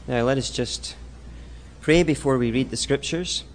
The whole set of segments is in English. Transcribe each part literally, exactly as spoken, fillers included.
Now let us just pray before we read the Scriptures.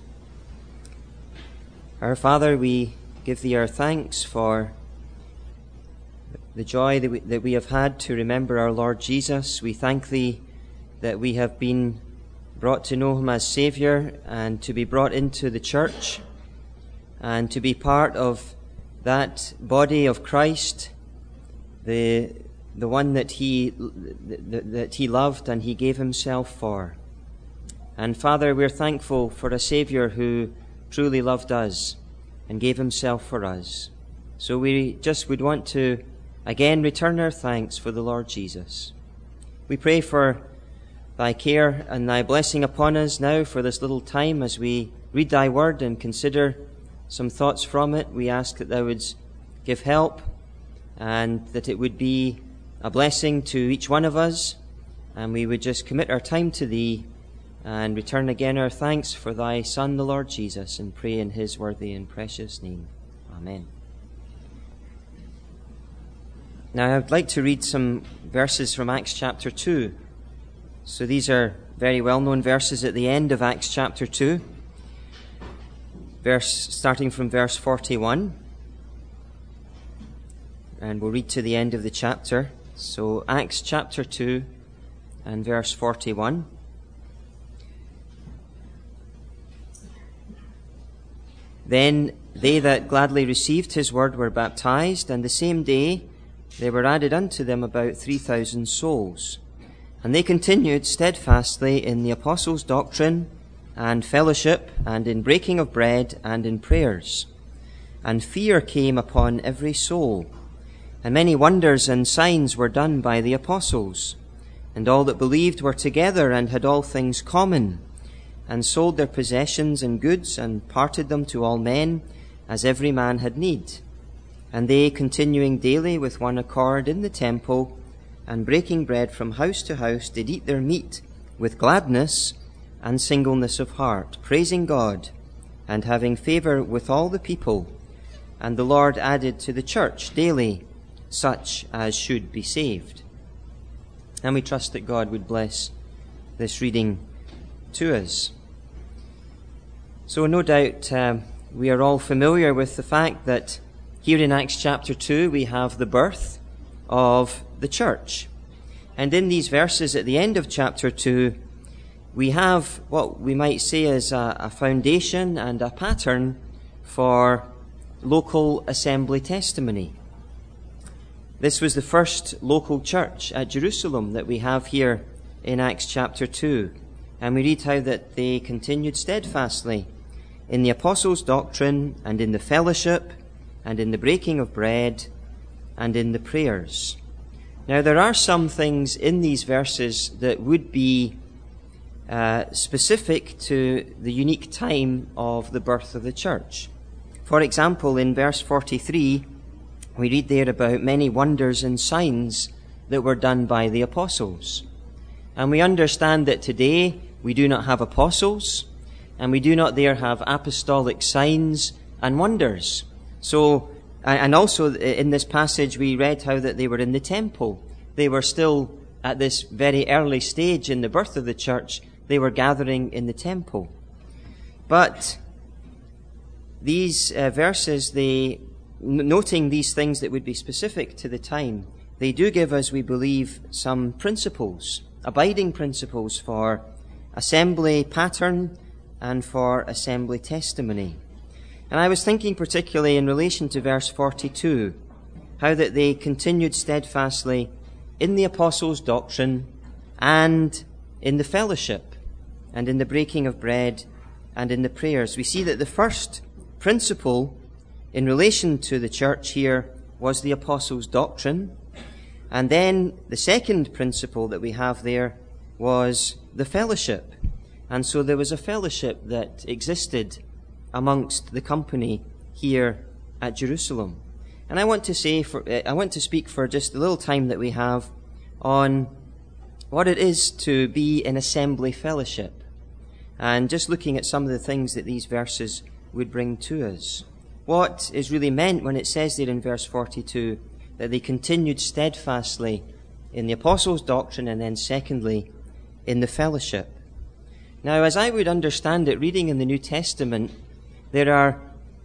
Our Father, we give Thee our thanks for the joy that we, that we have had to remember our Lord Jesus. We thank Thee that we have been brought to know Him as Saviour and to be brought into the church and to be part of that body of Christ, the the one that He that, that He loved and He gave Himself for. And Father, we're thankful for a Saviour who truly loved us and gave Himself for us. So we just would want to again return our thanks for the Lord Jesus. We pray for Thy care and Thy blessing upon us now for this little time as we read Thy word and consider some thoughts from it. We ask that Thou wouldst give help and that it would be a blessing to each one of us, and we would just commit our time to Thee and return again our thanks for Thy Son, the Lord Jesus, and pray in His worthy and precious name. Amen. Now I would like to read some verses from Acts chapter two. So these are very well-known verses at the end of Acts chapter two, verse starting from verse forty-one. And we'll read to the end of the chapter. So Acts chapter two and verse forty-one. Then they that gladly received his word were baptized, and the same day there were added unto them about three thousand souls. And they continued steadfastly in the apostles' doctrine and fellowship, and in breaking of bread, and in prayers. And fear came upon every soul. And many wonders and signs were done by the apostles. And all that believed were together, and had all things common, and sold their possessions and goods, and parted them to all men, as every man had need. And they, continuing daily with one accord in the temple, and breaking bread from house to house, did eat their meat with gladness and singleness of heart, praising God, and having favour with all the people. And the Lord added to the church daily such as should be saved. And we trust that God would bless this reading to us. So no doubt um, we are all familiar with the fact that here in Acts chapter two we have the birth of the church. And in these verses at the end of chapter two, we have what we might say is a, a foundation and a pattern for local assembly testimony. This was the first local church at Jerusalem that we have here in Acts chapter two. And we read how that they continued steadfastly in the apostles' doctrine, and in the fellowship, and in the breaking of bread, and in the prayers. Now there are some things in these verses that would be uh, specific to the unique time of the birth of the church. For example, in verse forty-three, we read there about many wonders and signs that were done by the apostles. And we understand that today we do not have apostles, and we do not there have apostolic signs and wonders. So, and also in this passage we read how that they were in the temple. They were still at this very early stage in the birth of the church. They were gathering in the temple. But these uh, verses, they noting these things that would be specific to the time, they do give us, we believe, some principles, abiding principles for assembly pattern and for assembly testimony. And I was thinking particularly in relation to verse forty-two, how that they continued steadfastly in the apostles' doctrine and in the fellowship and in the breaking of bread and in the prayers. We see that the first principle in relation to the church here was the apostles' doctrine. And then the second principle that we have there was the fellowship. And so there was a fellowship that existed amongst the company here at Jerusalem. And I want to say, for, I want to speak for just a little time that we have on what it is to be in assembly fellowship. And just looking at some of the things that these verses would bring to us. What is really meant when it says there in verse forty-two that they continued steadfastly in the apostles' doctrine, and then secondly, in the fellowship. Now, as I would understand it, reading in the New Testament, there are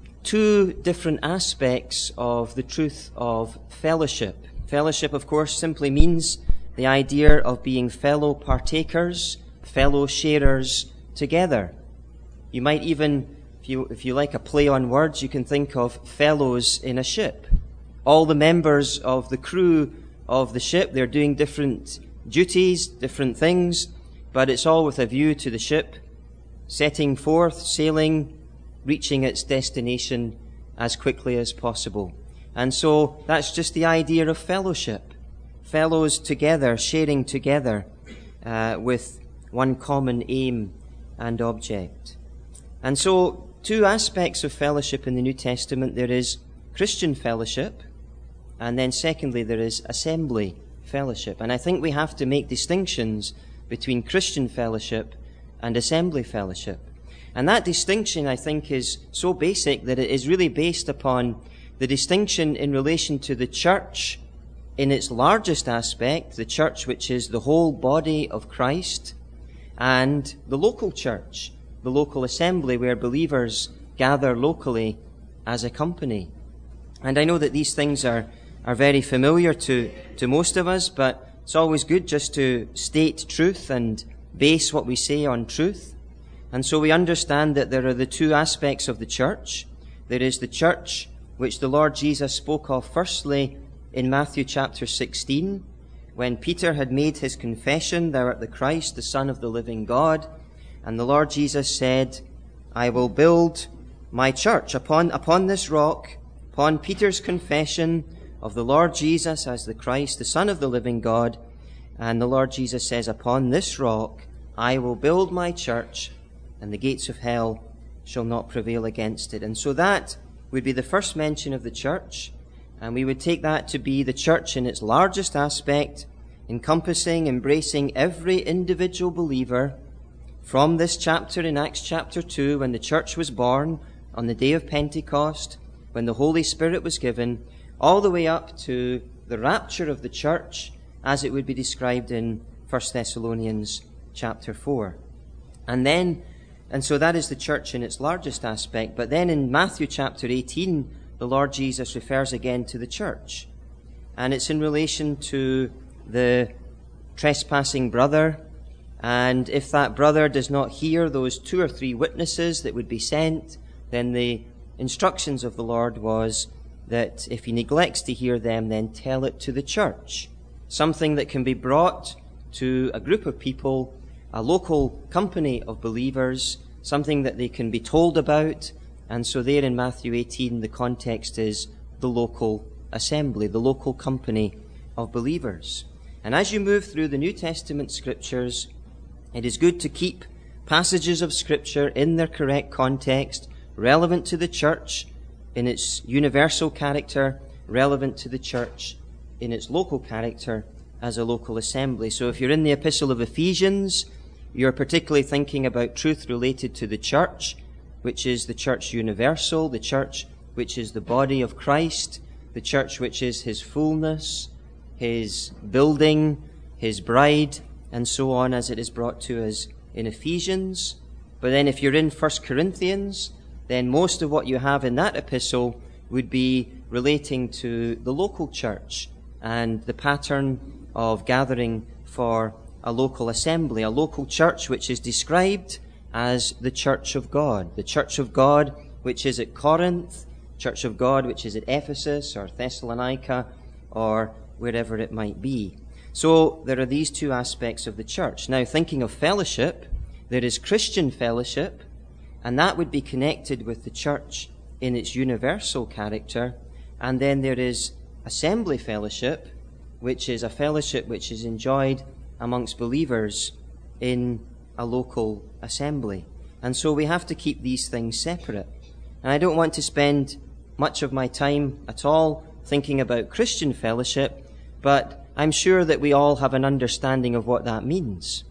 two different aspects of the truth of fellowship. Fellowship, of course, simply means the idea of being fellow partakers, fellow sharers together. You might even, if you, if you like a play on words, you can think of fellows in a ship. All the members of the crew of the ship, they're doing different duties, different things, but it's all with a view to the ship setting forth, sailing, reaching its destination as quickly as possible. And so that's just the idea of fellowship. Fellows together, sharing together uh, with one common aim and object. And so two aspects of fellowship in the New Testament. There is Christian fellowship, and then secondly there is assembly fellowship. And I think we have to make distinctions between Christian fellowship and assembly fellowship. And that distinction, I think, is so basic that it is really based upon the distinction in relation to the church in its largest aspect, the church which is the whole body of Christ, and the local church, the local assembly where believers gather locally as a company. And I know that these things are, are very familiar to, to most of us, but it's always good just to state truth and base what we say on truth. And so we understand that there are the two aspects of the church. There is the church which the Lord Jesus spoke of firstly in Matthew chapter sixteen, when Peter had made his confession, "Thou art the Christ, the Son of the living God." And the Lord Jesus said, "I will build my church upon, upon this rock," upon Peter's confession of the Lord Jesus as the Christ, the Son of the living God. And the Lord Jesus says, "Upon this rock I will build my church, and the gates of hell shall not prevail against it." And so that would be the first mention of the church, and we would take that to be the church in its largest aspect, encompassing, embracing every individual believer from this chapter in Acts chapter two, when the church was born on the day of Pentecost, when the Holy Spirit was given, all the way up to the rapture of the church as it would be described in First Thessalonians chapter four. And then And so that is the church in its largest aspect. But then in Matthew chapter eighteen, the Lord Jesus refers again to the church. And it's in relation to the trespassing brother. And if that brother does not hear those two or three witnesses that would be sent, then the instructions of the Lord was that if he neglects to hear them, then tell it to the church. Something that can be brought to a group of people, a local company of believers, something that they can be told about. And so there in Matthew eighteen, the context is the local assembly, the local company of believers. And as you move through the New Testament scriptures, it is good to keep passages of scripture in their correct context, relevant to the church in its universal character, relevant to the church in its local character as a local assembly. So if you're in the Epistle of Ephesians, you're particularly thinking about truth related to the church, which is the church universal, the church which is the body of Christ, the church which is his fullness, his building, his bride, and so on, as it is brought to us in Ephesians. But then if you're in First Corinthians, then most of what you have in that epistle would be relating to the local church and the pattern of gathering for a local assembly, a local church which is described as the church of God. The church of God which is at Corinth, church of God which is at Ephesus or Thessalonica or wherever it might be. So there are these two aspects of the church. Now, thinking of fellowship, there is Christian fellowship, and that would be connected with the church in its universal character. And then there is assembly fellowship, which is a fellowship which is enjoyed amongst believers in a local assembly. And so we have to keep these things separate. And I don't want to spend much of my time at all thinking about Christian fellowship, but I'm sure that we all have an understanding of what that means.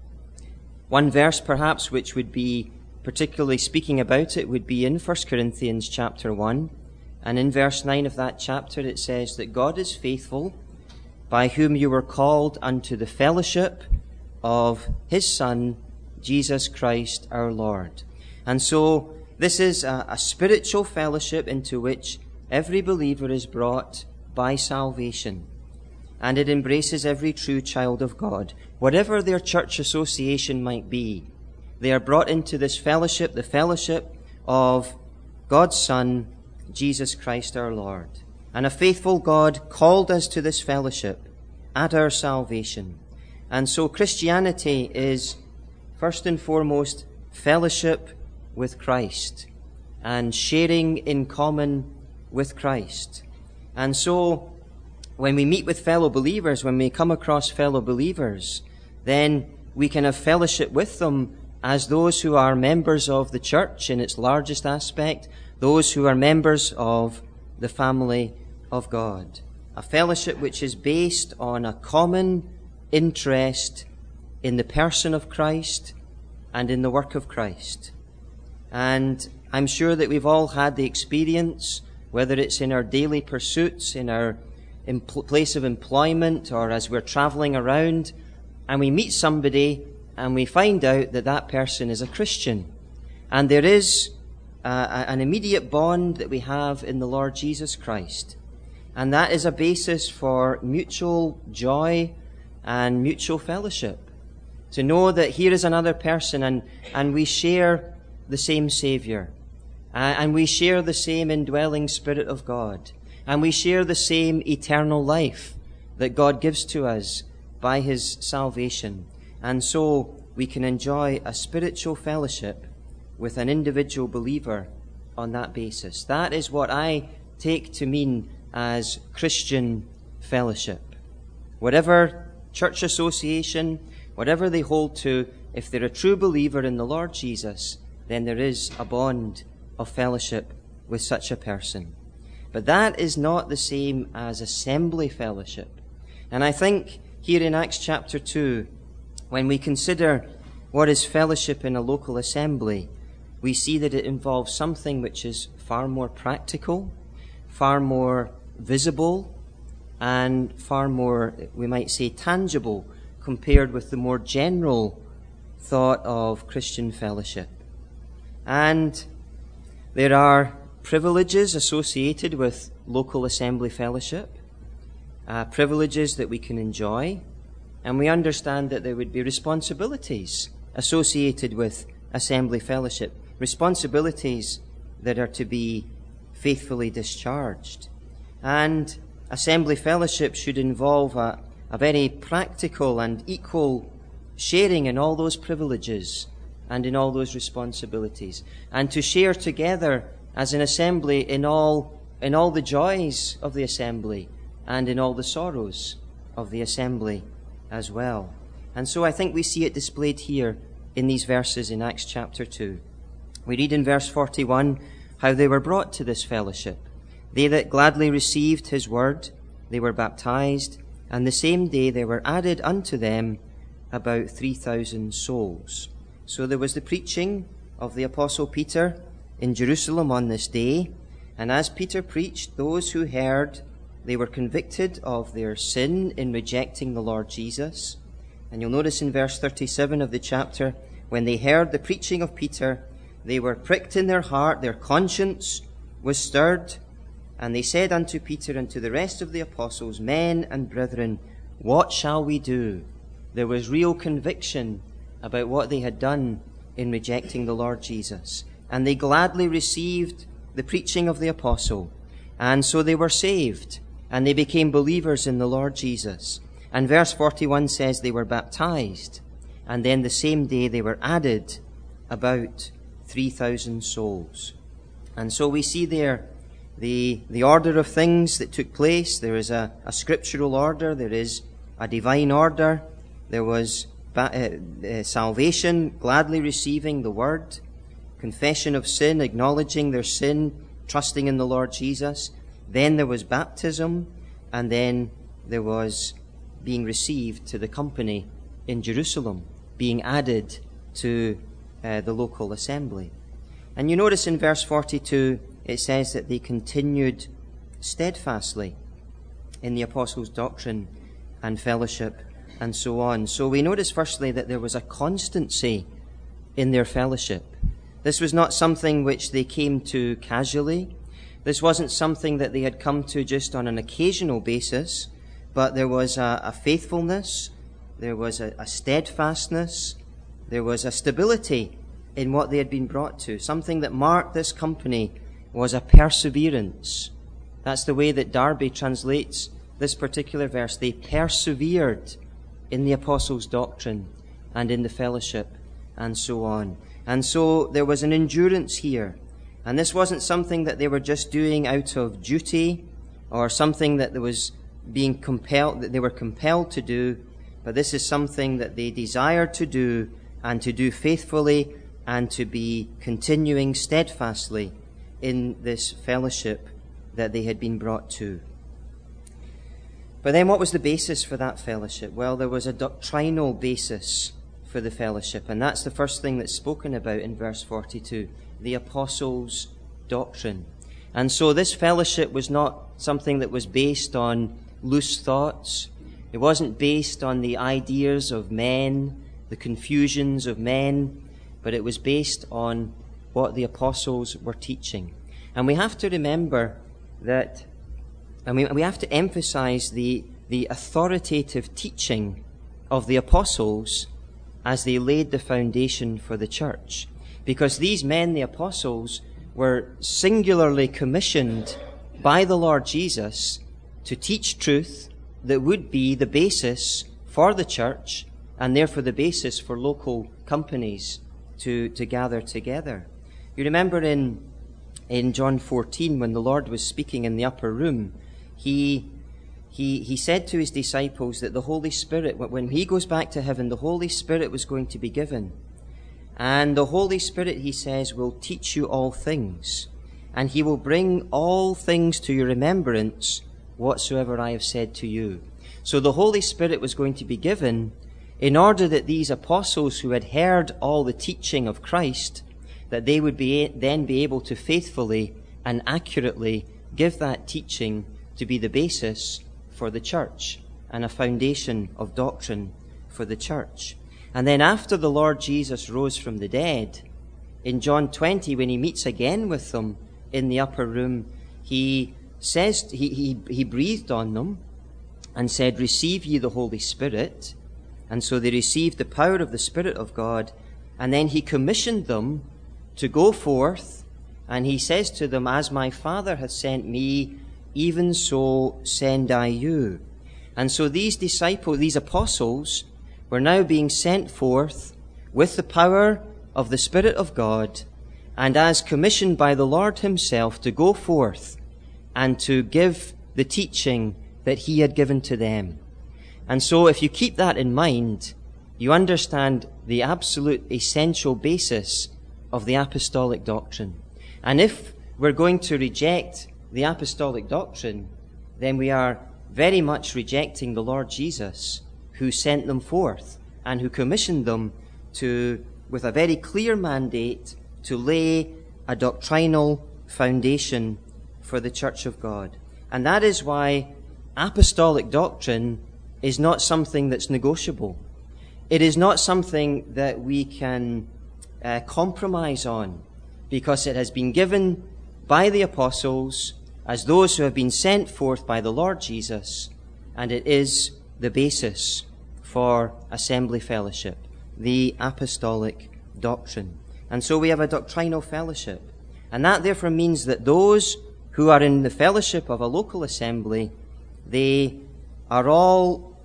One verse perhaps which would be particularly speaking about it would be in First Corinthians chapter one. And in verse nine of that chapter it says that God is faithful, by whom you were called unto the fellowship of his Son, Jesus Christ our Lord. And so this is a, a spiritual fellowship into which every believer is brought by salvation. And it embraces every true child of God. Whatever their church association might be, they are brought into this fellowship, the fellowship of God's Son, Jesus Christ our Lord. And a faithful God called us to this fellowship at our salvation. And so Christianity is first and foremost fellowship with Christ and sharing in common with Christ. And so when we meet with fellow believers, when we come across fellow believers, then we can have fellowship with them as those who are members of the church in its largest aspect, those who are members of the family of God. A fellowship which is based on a common interest in the person of Christ and in the work of Christ. And I'm sure that we've all had the experience, whether it's in our daily pursuits, in our empl- place of employment, or as we're traveling around, and we meet somebody and we find out that that person is a Christian. And there is uh, an immediate bond that we have in the Lord Jesus Christ. And that is a basis for mutual joy and mutual fellowship. To know that here is another person and, and we share the same Savior. Uh, and we share the same indwelling Spirit of God. And we share the same eternal life that God gives to us by his salvation. And so we can enjoy a spiritual fellowship with an individual believer on that basis. That is what I take to mean as Christian fellowship. Whatever church association, whatever they hold to, if they're a true believer in the Lord Jesus, then there is a bond of fellowship with such a person. But that is not the same as assembly fellowship. And I think here in Acts chapter two, when we consider what is fellowship in a local assembly, we see that it involves something which is far more practical, far more visible, and far more, we might say, tangible compared with the more general thought of Christian fellowship. And there are privileges associated with local assembly fellowship, uh, privileges that we can enjoy, and we understand that there would be responsibilities associated with assembly fellowship, responsibilities that are to be faithfully discharged. And assembly fellowship should involve a, a very practical and equal sharing in all those privileges and in all those responsibilities, and to share together as an assembly in all in all the joys of the assembly and in all the sorrows of the assembly as well. And so I think we see it displayed here in these verses in Acts chapter two. We read in verse forty-one how they were brought to this fellowship. They that gladly received his word, they were baptized, and the same day there were added unto them about three thousand souls. So there was the preaching of the Apostle Peter in Jerusalem on this day, and as Peter preached, those who heard, they were convicted of their sin in rejecting the Lord Jesus. And you'll notice in verse thirty-seven of the chapter, when they heard the preaching of Peter, they were pricked in their heart, their conscience was stirred, and they said unto Peter and to the rest of the apostles, Men and brethren, what shall we do? There was real conviction about what they had done in rejecting the Lord Jesus. And they gladly received the preaching of the apostle. And so they were saved, and they became believers in the Lord Jesus. And verse forty-one says they were baptized, and then the same day they were added about three thousand souls. And so we see there the the order of things that took place. There is a, a scriptural order, there is a divine order, there was ba- uh, uh, salvation, gladly receiving the word, confession of sin, acknowledging their sin, trusting in the Lord Jesus. Then there was baptism, and then there was being received to the company in Jerusalem, being added to uh, the local assembly. And you notice in verse forty-two, it says that they continued steadfastly in the apostles' doctrine and fellowship and so on. So we notice firstly that there was a constancy in their fellowship. This was not something which they came to casually. This wasn't something that they had come to just on an occasional basis, but there was a, a faithfulness, there was a, a steadfastness, there was a stability in what they had been brought to. Something that marked this company was a perseverance. That's the way that Darby translates this particular verse. They persevered in the apostles' doctrine and in the fellowship and so on. And so there was an endurance here. And this wasn't something that they were just doing out of duty or something that there was being compelled, that they were compelled to do, but this is something that they desired to do and to do faithfully and to be continuing steadfastly in this fellowship that they had been brought to. But then what was the basis for that fellowship? Well, there was a doctrinal basis for the fellowship, and that's the first thing that's spoken about in verse forty-two, the apostles' doctrine. And so this fellowship was not something that was based on loose thoughts. It wasn't based on the ideas of men, the confusions of men, but it was based on what the apostles were teaching. And we have to remember that, I mean, we have to emphasize the, the authoritative teaching of the apostles as they laid the foundation for the church. Because these men, the apostles, were singularly commissioned by the Lord Jesus to teach truth that would be the basis for the church and therefore the basis for local companies to, to gather together. You remember in, in John fourteen, when the Lord was speaking in the upper room, he, he, he said to his disciples that the Holy Spirit, when he goes back to heaven, the Holy Spirit was going to be given. And the Holy Spirit, he says, will teach you all things, and he will bring all things to your remembrance whatsoever I have said to you. So the Holy Spirit was going to be given in order that these apostles who had heard all the teaching of Christ, that they would be then be able to faithfully and accurately give that teaching to be the basis for the church and a foundation of doctrine for the church. And then after the Lord Jesus rose from the dead, in John twenty, when he meets again with them in the upper room, he says, he, he, he breathed on them and said, "Receive ye the Holy Spirit." And so they received the power of the Spirit of God. And then he commissioned them to go forth. And he says to them, "As my Father hath sent me, even so send I you." And so these disciples, these apostles, were now being sent forth with the power of the Spirit of God, and as commissioned by the Lord himself to go forth and to give the teaching that he had given to them. And so if you keep that in mind, you understand the absolute essential basis of the apostolic doctrine. And if we're going to reject the apostolic doctrine, then we are very much rejecting the Lord Jesus, who sent them forth and who commissioned them to, with a very clear mandate, to lay a doctrinal foundation for the Church of God. And that is why apostolic doctrine is not something that's negotiable. It is not something that we can uh, compromise on, because it has been given by the apostles as those who have been sent forth by the Lord Jesus, and it is the basis for assembly fellowship, the apostolic doctrine. And so we have a doctrinal fellowship. And that therefore means that those who are in the fellowship of a local assembly, they are all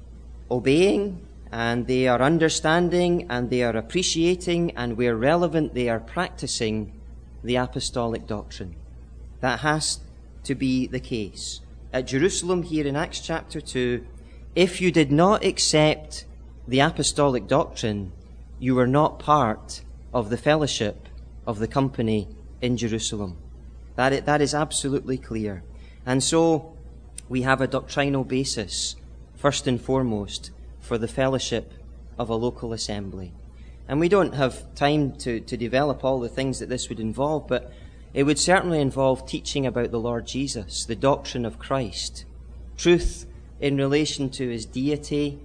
obeying, and they are understanding, and they are appreciating, and where relevant, they are practicing the apostolic doctrine. That has to be the case. At Jerusalem here in Acts chapter two, if you did not accept the apostolic doctrine, you were not part of the fellowship of the company in Jerusalem. That is, that is absolutely clear. And so we have a doctrinal basis, first and foremost, for the fellowship of a local assembly. And we don't have time to, to develop all the things that this would involve, but it would certainly involve teaching about the Lord Jesus, the doctrine of Christ, truth in relation to his deity,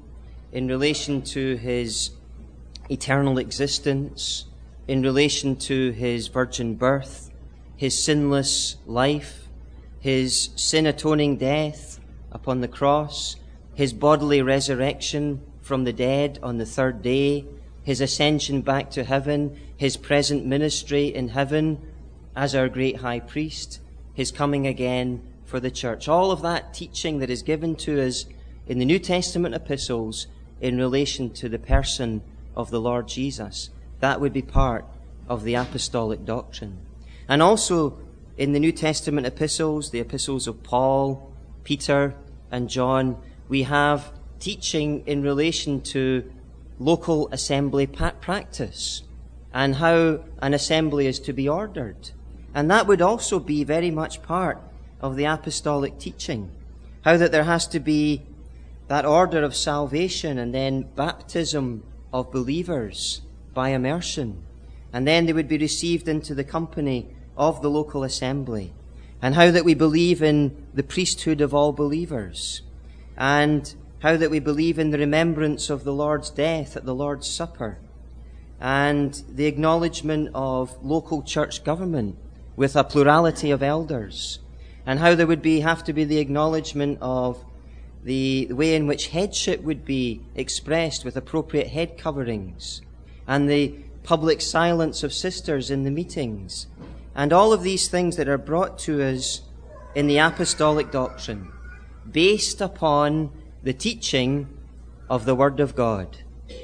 in relation to his eternal existence, in relation to his virgin birth, his sinless life, his sin-atoning death upon the cross, his bodily resurrection from the dead on the third day, his ascension back to heaven, his present ministry in heaven as our great high priest, his coming again for the church. All of that teaching that is given to us in the New Testament epistles in relation to the person of the Lord Jesus, that would be part of the apostolic doctrine. And also in the New Testament epistles, the epistles of Paul, Peter, and John, we have teaching in relation to local assembly practice and how an assembly is to be ordered. And that would also be very much part of the apostolic teaching, how that there has to be that order of salvation and then baptism of believers by immersion, and then they would be received into the company of the local assembly, and how that we believe in the priesthood of all believers, and how that we believe in the remembrance of the Lord's death at the Lord's Supper, and the acknowledgement of local church government with a plurality of elders, and how there would be have to be the acknowledgement of the way in which headship would be expressed with appropriate head coverings, and the public silence of sisters in the meetings, and all of these things that are brought to us in the apostolic doctrine, based upon the teaching of the Word of God.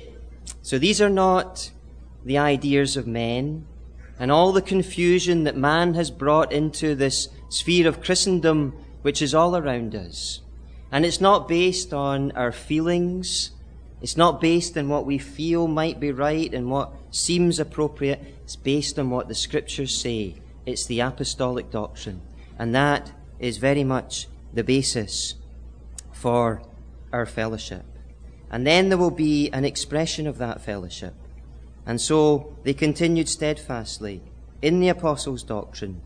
So these are not the ideas of men, and all the confusion that man has brought into this sphere of Christendom, which is all around us. And it's not based on our feelings. It's not based on what we feel might be right and what seems appropriate. It's based on what the Scriptures say. It's the apostolic doctrine. And that is very much the basis for our fellowship. And then there will be an expression of that fellowship. And so they continued steadfastly in the apostles' doctrine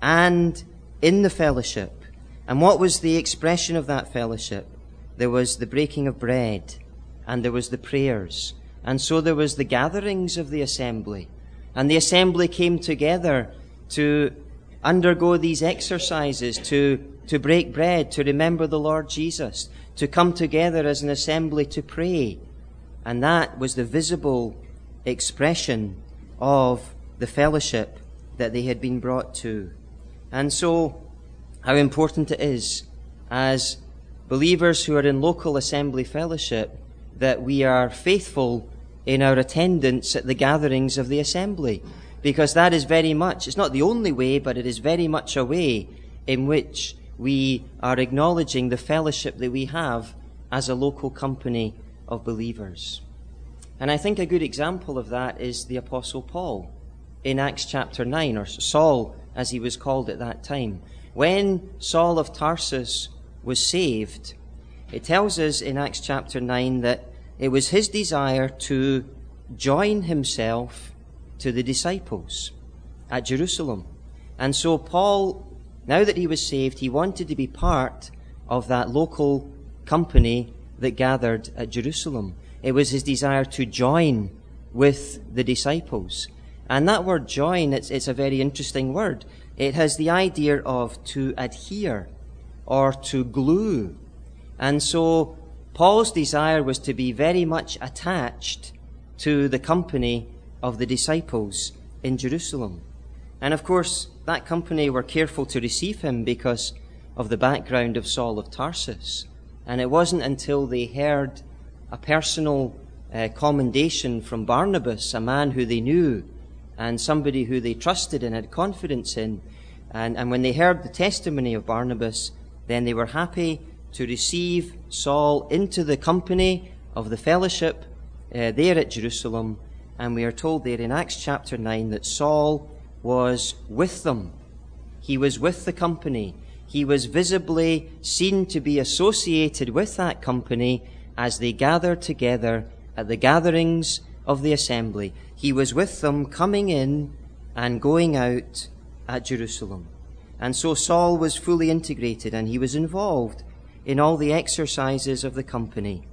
and in the fellowship. And what was the expression of that fellowship? There was the breaking of bread, and there was the prayers. And so there was the gatherings of the assembly. And the assembly came together to undergo these exercises, to, to break bread, to remember the Lord Jesus, to come together as an assembly to pray. And that was the visible expression of the fellowship that they had been brought to. And so, how important it is as believers who are in local assembly fellowship that we are faithful in our attendance at the gatherings of the assembly. Because that is very much, it's not the only way, but it is very much a way in which we are acknowledging the fellowship that we have as a local company of believers. And I think a good example of that is the Apostle Paul in Acts chapter nine, or Saul as he was called at that time. When Saul of Tarsus was saved, it tells us in Acts chapter nine that it was his desire to join himself to the disciples at Jerusalem. And so Paul, now that he was saved, he wanted to be part of that local company that gathered at Jerusalem. It was his desire to join with the disciples. And that word join, it's, it's a very interesting word. It has the idea of to adhere or to glue. And so Paul's desire was to be very much attached to the company of the disciples in Jerusalem. And of course, that company were careful to receive him because of the background of Saul of Tarsus. And it wasn't until they heard a personal uh, commendation from Barnabas, a man who they knew and somebody who they trusted and had confidence in. And, and when they heard the testimony of Barnabas, then they were happy to receive Saul into the company of the fellowship uh, there at Jerusalem. And we are told there in Acts chapter nine that Saul was with them. He was with the company. He was visibly seen to be associated with that company as they gathered together at the gatherings of the assembly. He was with them coming in and going out at Jerusalem. And so Saul was fully integrated and he was involved in all the exercises of the company.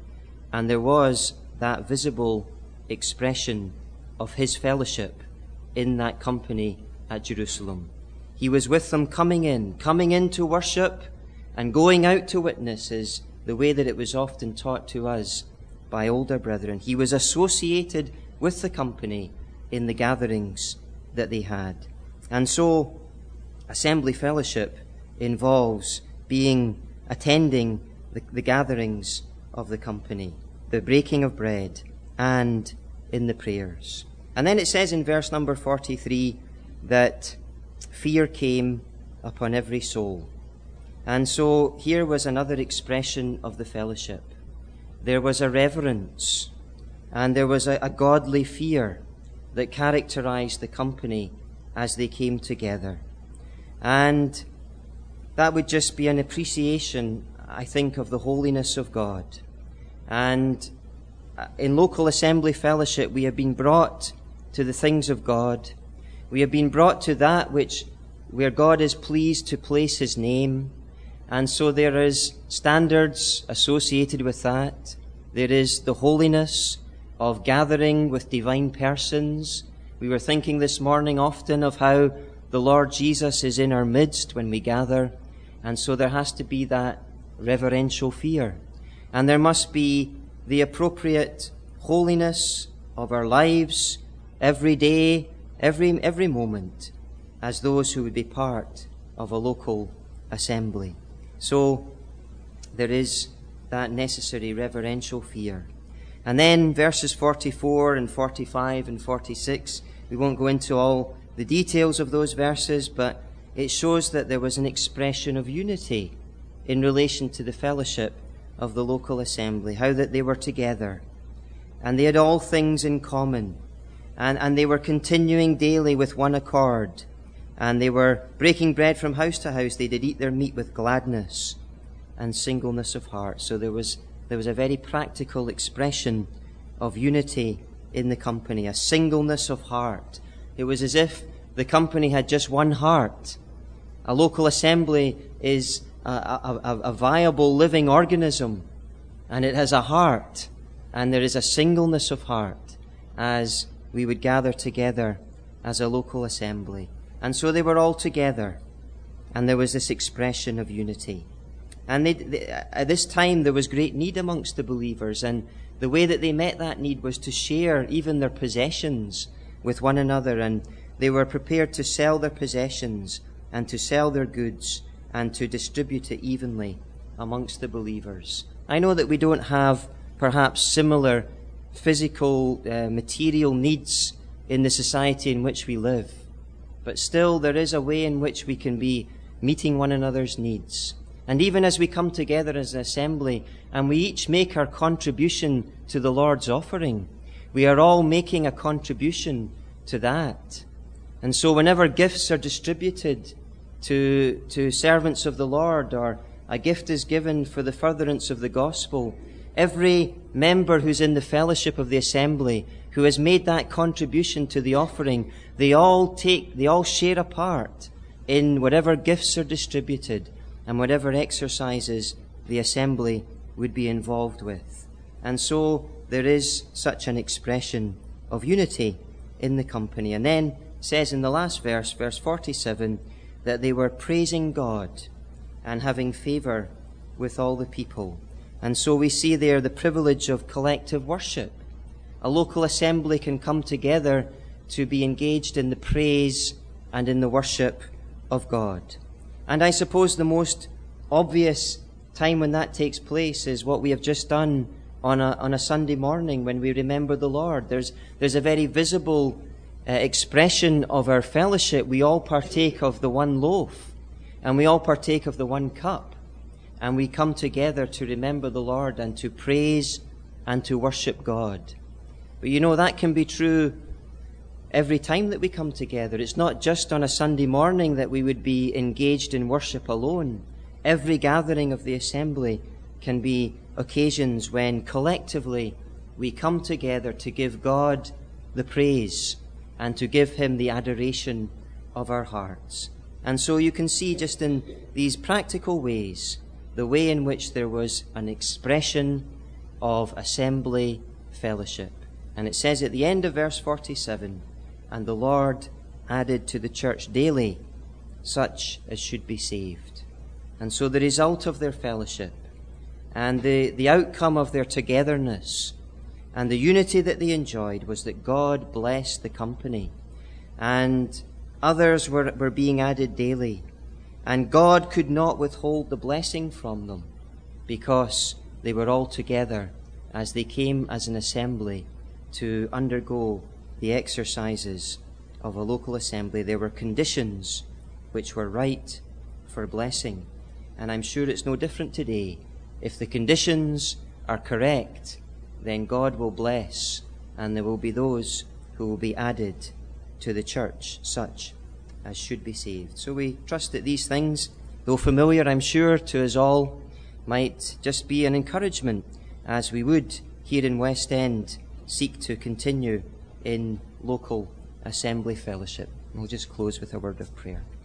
And there was that visible expression of his fellowship in that company at Jerusalem. He was with them coming in, coming in to worship and going out to witness, is the way that it was often taught to us by older brethren. He was associated with the company in the gatherings that they had. And so, assembly fellowship involves being, attending the, the gatherings of the company, the breaking of bread, and in the prayers. And then it says in verse number forty-three that fear came upon every soul. And so here was another expression of the fellowship. There was a reverence and there was a, a godly fear that characterized the company as they came together. And that would just be an appreciation, I think, of the holiness of God. And in local assembly fellowship, we have been brought to the things of God. We have been brought to that which, where God is pleased to place his name. And so there is standards associated with that. There is the holiness of gathering with divine persons. We were thinking this morning often of how the Lord Jesus is in our midst when we gather. And so there has to be that reverential fear. And there must be the appropriate holiness of our lives every day, every, every moment, as those who would be part of a local assembly. So there is that necessary reverential fear. And then verses forty-four and forty-five and forty-six, we won't go into all the details of those verses, but it shows that there was an expression of unity in relation to the fellowship of the local assembly, how that they were together and they had all things in common, and, and they were continuing daily with one accord, and they were breaking bread from house to house. They did eat their meat with gladness and singleness of heart. So there was there was a very practical expression of unity in the company, a singleness of heart. It was as if the company had just one heart. A local assembly is a, a, a, a viable living organism, and it has a heart, and there is a singleness of heart as we would gather together as a local assembly. And so they were all together, and there was this expression of unity. And they, they, at this time there was great need amongst the believers, and the way that they met that need was to share even their possessions with one another, and they were prepared to sell their possessions and to sell their goods and to distribute it evenly amongst the believers. I know that we don't have perhaps similar physical, uh, material needs in the society in which we live, but still there is a way in which we can be meeting one another's needs. And even as we come together as an assembly and we each make our contribution to the Lord's offering, we are all making a contribution to that. And so whenever gifts are distributed to, to servants of the Lord, or a gift is given for the furtherance of the gospel, every member who's in the fellowship of the assembly who has made that contribution to the offering, they all take, they all share a part in whatever gifts are distributed and whatever exercises the assembly would be involved with. And so there is such an expression of unity in the company. And then it says in the last verse, verse forty-seven, that they were praising God and having favor with all the people. And so we see there the privilege of collective worship. A local assembly can come together to be engaged in the praise and in the worship of God. And I suppose the most obvious time when that takes place is what we have just done on a, on a Sunday morning when we remember the Lord. There's, there's a very visible uh, expression of our fellowship. We all partake of the one loaf, and we all partake of the one cup, and we come together to remember the Lord and to praise and to worship God. But you know, that can be true every time that we come together. It's not just on a Sunday morning that we would be engaged in worship alone. Every gathering of the assembly can be occasions when collectively we come together to give God the praise and to give him the adoration of our hearts. And so you can see just in these practical ways the way in which there was an expression of assembly fellowship. And it says at the end of verse forty-seven, and the Lord added to the church daily such as should be saved. And so the result of their fellowship and the, the outcome of their togetherness and the unity that they enjoyed was that God blessed the company, and others were, were being added daily. And God could not withhold the blessing from them because they were all together as they came as an assembly to undergo the exercises of a local assembly. There were conditions which were right for blessing. And I'm sure it's no different today. If the conditions are correct, then God will bless, and there will be those who will be added to the church, such as should be saved. So we trust that these things, though familiar, I'm sure, to us all, might just be an encouragement as we would here in West End seek to continue in local assembly fellowship. We'll just close with a word of prayer.